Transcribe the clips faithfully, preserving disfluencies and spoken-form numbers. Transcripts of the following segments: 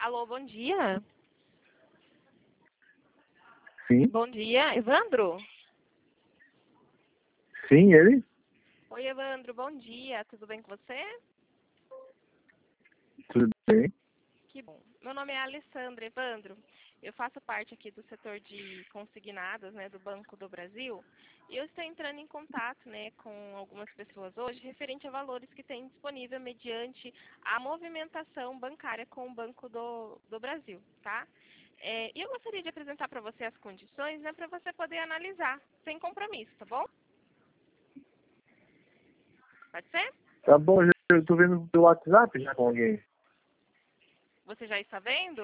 Alô, bom dia. Sim, Bom dia, Evandro? sim, ele? Oi, Evandro, bom dia. Tudo bem com você? Tudo bem? Que bom. Meu nome é Alessandra, Evandro. Eu faço parte aqui do setor de consignadas, né, do Banco do Brasil. E eu estou entrando em contato, né, com algumas pessoas hoje referente a valores que têm disponível mediante a movimentação bancária com o Banco do, do Brasil, tá? É, e eu gostaria de apresentar para você as condições, né, para você poder analisar, sem compromisso, tá bom? Pode ser? Tá bom, já- eu tô vendo pelo WhatsApp já com alguém. Você já está vendo?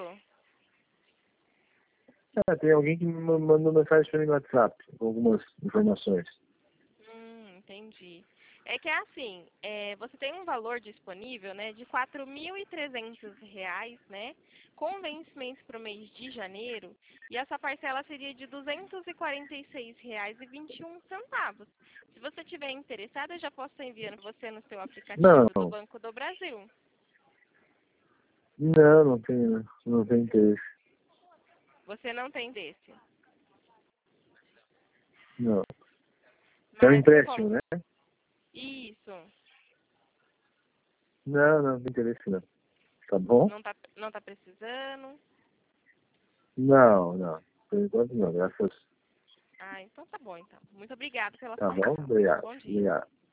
Ah, tem alguém que me ma- mandou mensagem para mim no WhatsApp, com algumas informações. Hum, entendi. É que é assim, é, você tem um valor disponível, né, de quatro mil e trezentos reais, né, com vencimento para o mês de janeiro, e essa parcela seria de duzentos e quarenta e seis reais e vinte e um centavos. Se você tiver interessado, eu já posso estar enviando você no seu Não, aplicativo do Banco do Brasil. não, não tem, não tem interesse. Você não tem desse. Não. É um Mas empréstimo, como? né? Isso. Não, não tem interesse não. Tá bom? Não tá, não tá precisando? Não, não. Por enquanto não, graças. Ah, então tá bom, então. Muito obrigada pela Tá sua bom? atenção. Obrigado. Bom dia. Obrigado.